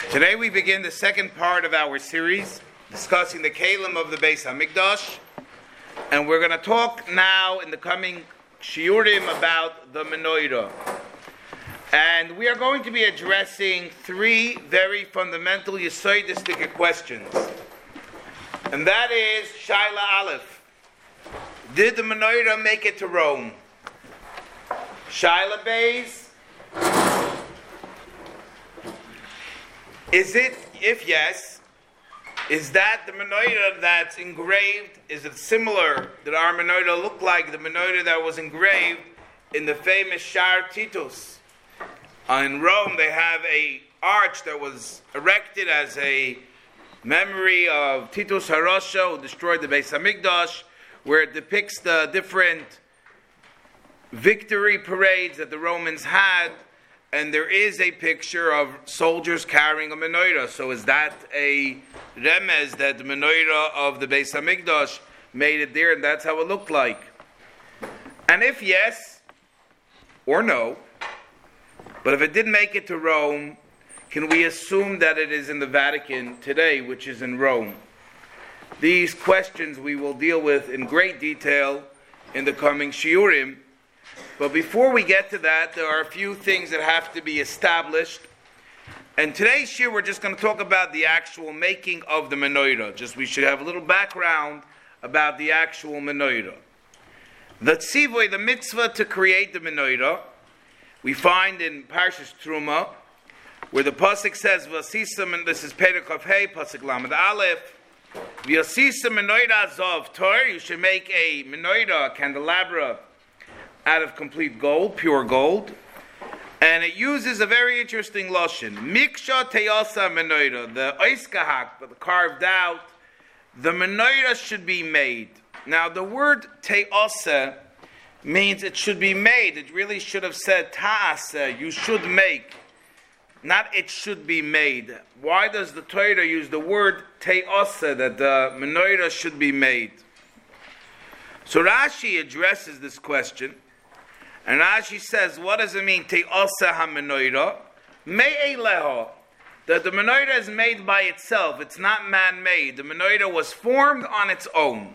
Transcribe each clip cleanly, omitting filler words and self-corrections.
Today we begin the second part of our series discussing the Kalim of the Beis HaMikdash, and we're going to talk now in the coming shiurim about the menorah. And we are going to be addressing three very fundamental yesodistic questions. And that is Shaila Aleph. Did the menorah make it to Rome? Shaila Beis. Is it, if yes, is that the menorah that's engraved, is it similar, did our menorah look like the menorah that was engraved in the famous Shar Titus? In Rome, they have an arch that was erected as a memory of Titus Harosha, who destroyed the Beis HaMikdash, where it depicts the different victory parades that the Romans had, and there is a picture of soldiers carrying a menorah. So is that a remez that the menorah of the Beis HaMikdash made it there, and that's how it looked like? And if yes, or no, but if it did make it to Rome, can we assume that it is in the Vatican today, which is in Rome? These questions we will deal with in great detail in the coming shiurim. But before we get to that, there are a few things that have to be established. And today's shiur, we're just going to talk about the actual making of the menorah. Just we should have a little background about the actual menorah. The tzivoy, the mitzvah to create the menorah, we find in Parshas Truma, where the pasuk says, "V'asisam," and this is Perek Kaf Hey, pasuk Lamed Aleph. "V'asisam menorah zov tor." You should make a menorah, a candelabra, out of complete gold, pure gold. And it uses a very interesting lashon. Miksha teyasa menorah. The oiskahak, the carved out, the menorah should be made. Now the word teyasa means it should be made. It really should have said ta'asa, you should make. Not it should be made. Why does the Torah use the word teyasa, that the menorah should be made? So Rashi addresses this question. And Rashi says, what does it mean, Te'asa ha-menorah? Me'eleha, that the menorah is made by itself. It's not man-made. The menorah was formed on its own.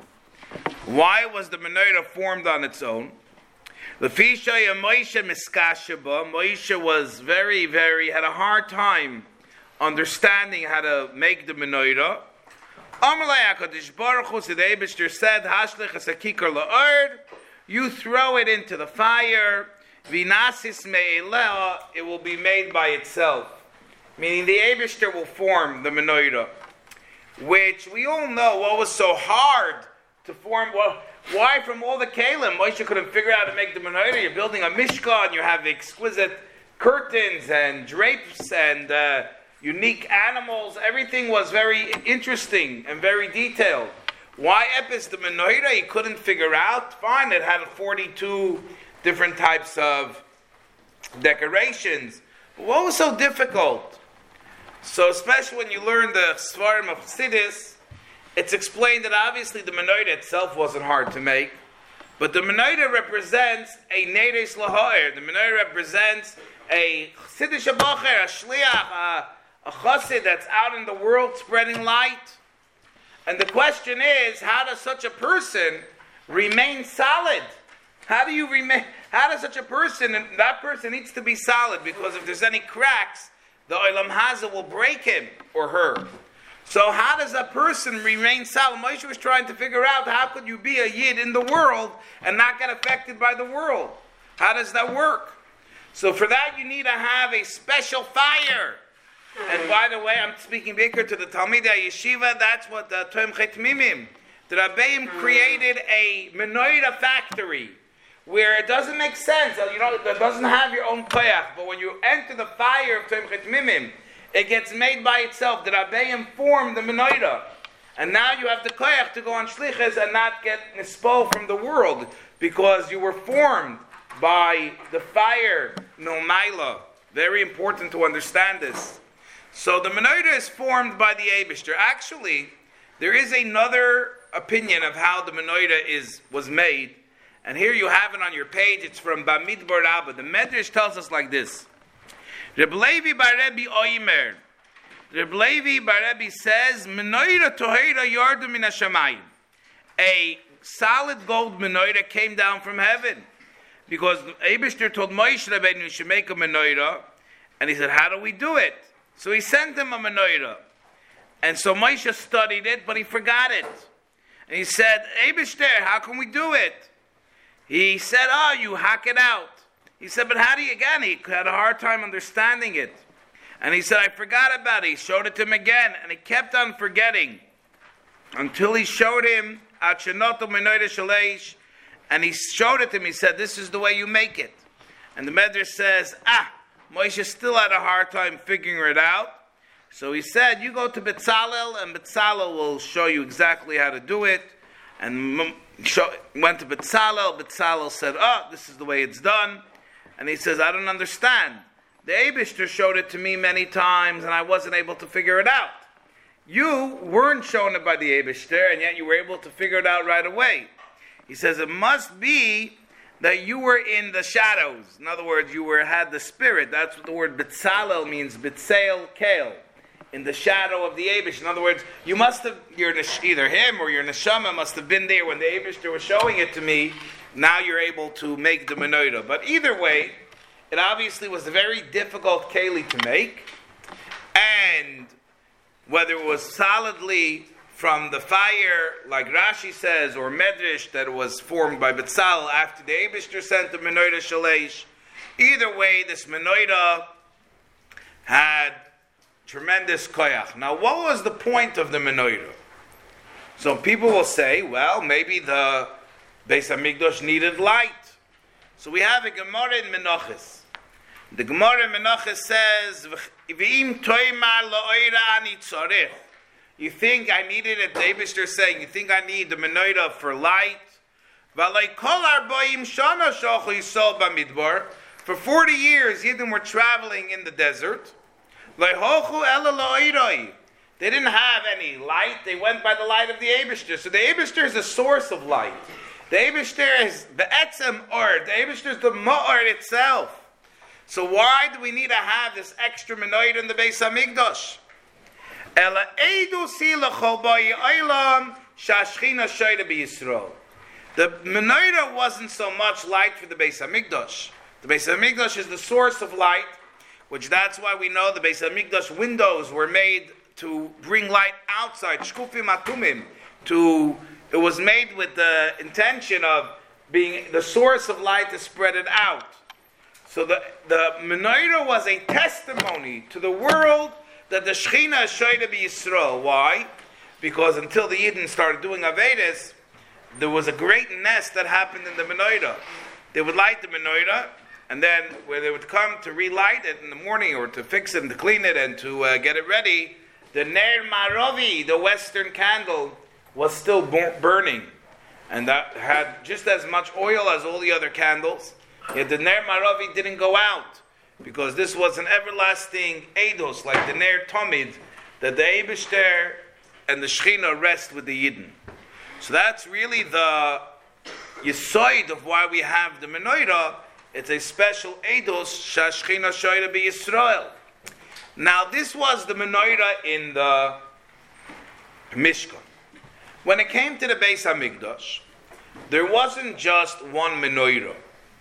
Why was the menorah formed on its own? Lefisha Moshe miskasheba. Moshe was had a hard time understanding how to make the menorah. Amalei HaKadosh Baruch Hu, so the Eibishter said, Hashlich hasakikar la'ord, you throw it into the fire, vinasis me'eleh, it will be made by itself. Meaning the Eibishter will form the menorah, which we all know what was so hard to form. Well, why from all the kalim, Moshe couldn't figure out how to make the menorah? You're building a mishkan, you have exquisite curtains and drapes and unique animals. Everything was very interesting and very detailed. Why epis the menorah he couldn't figure out? Fine, it had 42 different types of decorations. But what was so difficult? So especially when you learn the Svarim of Chassidus, it's explained that obviously the menorah itself wasn't hard to make, but the menorah represents a Neres Lahair. The menorah represents a Chassidish Abacher, a Shliach, a Chassid that's out in the world spreading light. And the question is, how does such a person remain solid? How does such a person, and that person needs to be solid, because if there's any cracks, the Olam Hazeh will break him or her. So how does a person remain solid? Moshe was trying to figure out, how could you be a Yid in the world and not get affected by the world? How does that work? So for that you need to have a special fire. And by the way, I'm speaking bigger to the Talmidei Yeshiva. That's what the Toim Chetmimim, the Rabbeim created a menorah factory where it doesn't make sense. It doesn't have your own koyach. But when you enter the fire of Toim Chetmimim, it gets made by itself. The Rabbeim formed the menorah. And now you have the koyach to go on shlichus and not get nispol from the world, because you were formed by the fire, milmaila. Very important to understand this. So the menorah is formed by the Eibishter. Actually, there is another opinion of how the menorah was made. And here you have it on your page. It's from Bamidbar Rabbah. The Medrash tells us like this. Reb Levi bar Rebbe Oimer. Reb Levi Bar Rebbe says, Menorah Tohera Yardu Min HaShamayim. A solid gold menorah came down from heaven. Because Eibishter told Moshe Rabbeinu you should make a menorah. And he said, how do we do it? So he sent him a menorah. And so Moshe studied it, but he forgot it. And he said, Eibishter, how can we do it? He said, you hack it out. He said, but how do you, again? He had a hard time understanding it. And he said, I forgot about it. He showed it to him again, and he kept on forgetting until he showed him, and he showed it to him. He said, this is the way you make it. And the Medrash says, Moshe still had a hard time figuring it out. So he said, you go to Betzalel, and Betzalel will show you exactly how to do it. And went to Betzalel. Betzalel said, this is the way it's done. And he says, I don't understand. The Eibishter showed it to me many times, and I wasn't able to figure it out. You weren't shown it by the Eibishter, and yet you were able to figure it out right away. He says, it must be that you were in the shadows. In other words, you had the spirit. That's what the word Betzalel means, Betzael Kael, in the shadow of the Eibush. In other words, you must have, either him or your neshama must have been there when the Eibishter was showing it to me. Now you're able to make the menorah. But either way, it obviously was a very difficult keli to make. And whether it was solidly from the fire, like Rashi says, or Medrash, that it was formed by Betzalel after the Eibishter sent the menorah shalesh. Either way, this menorah had tremendous koyach. Now, what was the point of the menorah? So people will say, well, maybe the Beis HaMikdash needed light. So we have a Gemara in Menachos. The Gemara in Menachos says, "V'im toimar la'oira ani tzarich." You think I needed it? The Eibishter saying, you think I need the menorah for light? V'alei kol arboim shana shochu Yisrael b'midbar. For 40 years, Yidden were traveling in the desert. Le'hochu ela la'oiroi. They didn't have any light. They went by the light of the Eibishter. So the Eibishter is a source of light. The Eibishter is the etzem or. The Eibishter is the ma'or itself. So why do we need to have this extra menorah in the Beis HaMikdash? Ela eidu silachol b'yi olam shashchina shoyda b'Yisrael. The menorah wasn't so much light for the Beis HaMikdash. The Beis HaMikdash is the source of light, which that's why we know the Beis HaMikdash windows were made to bring light outside. Shkufim atumim. It was made with the intention of being the source of light to spread it out. So the menorah was a testimony to the world that the Shechina is shoyda b'Yisrael. Why? Because until the Yidden started doing Avedis, there was a great nest that happened in the menorah. They would light the menorah, and then when they would come to relight it in the morning, or to fix it and to clean it and to get it ready, the Ner Maravi, the western candle, was still burning. And that had just as much oil as all the other candles. Yet the Ner Maravi didn't go out, because this was an everlasting eidos, like the Ner Tomid, that the Eibishter and the Shechina rest with the Yidden. So that's really the yisoid of why we have the menorah. It's a special eidos, Shashchina shoyda b'Yisrael. Now this was the menorah in the Mishkan. When it came to the Beis HaMikdash, there wasn't just one menorah.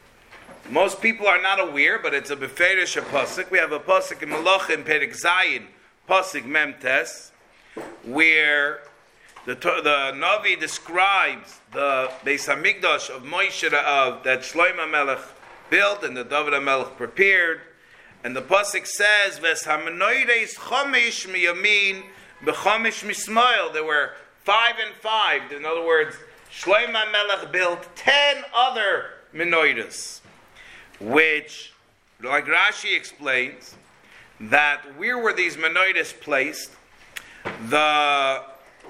Most people are not aware, but it's a beferish pasuk. We have a pasuk in Malachim Perek Zayin, pasuk Mem Tes, where the Navi describes the Beis HaMikdash of Moshe that Shlomo Melech built and the David HaMelech prepared, and the pasuk says, "Ves hamenoides chomish miyamin b'chomish mismail." There were 5 and 5. In other words, Shlomo Melech built 10 other menorahs, which, like Rashi explains, that where were these menorahs placed? The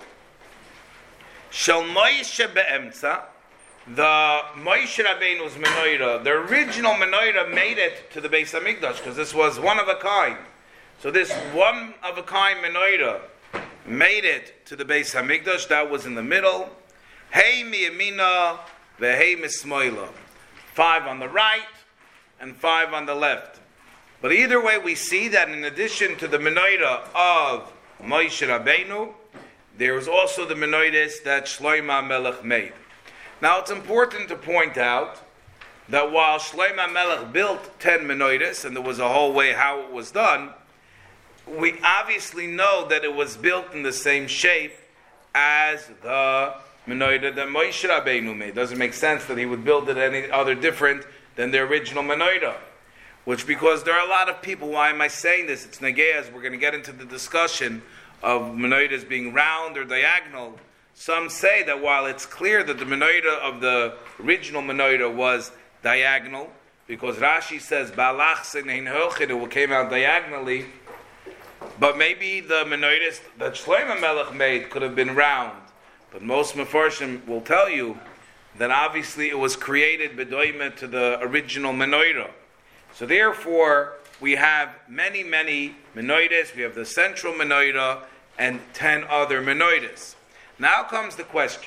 Shel Moshe be'emtza, the Moshe Rabbeinu's menorah, the original menorah made it to the Beis HaMikdash, because this was one of a kind. So this one of a kind menorah made it to the Beis HaMikdash. That was in the middle. Hey miyamina ve'hei mismoila. 5 on the right and 5 on the left. But either way, we see that in addition to the menorah of Moshe Rabbeinu, there was also the menorahs that Shlomo Melech made. Now it's important to point out that while Shlomo Melech built 10 menorahs, and there was a whole way how it was done, we obviously know that it was built in the same shape as the menorah that Moshe Rabbeinu made. It doesn't make sense that he would build it any other different than the original menorah. Which, because there are a lot of people, why am I saying this? It's Nageas, we're going to get into the discussion of menorahs being round or diagonal. Some say that while it's clear that the menorah of the original menorah was diagonal, because Rashi says, it came out diagonally, but maybe the menorahs that Shlomo Melech made could have been round. But most Mefarshim will tell you that obviously it was created b'doime to the original menorah. So therefore, we have many, many menorahs. We have the central menorah and 10 other menorahs. Now comes the question.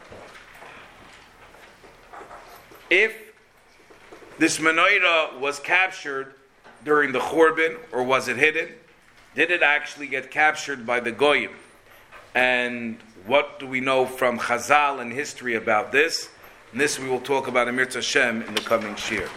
If this menorah was captured during the Churban, or was it hidden? Did it actually get captured by the Goyim? And what do we know from Chazal and history about this? And this we will talk about in Mirz Hashem in the coming shir.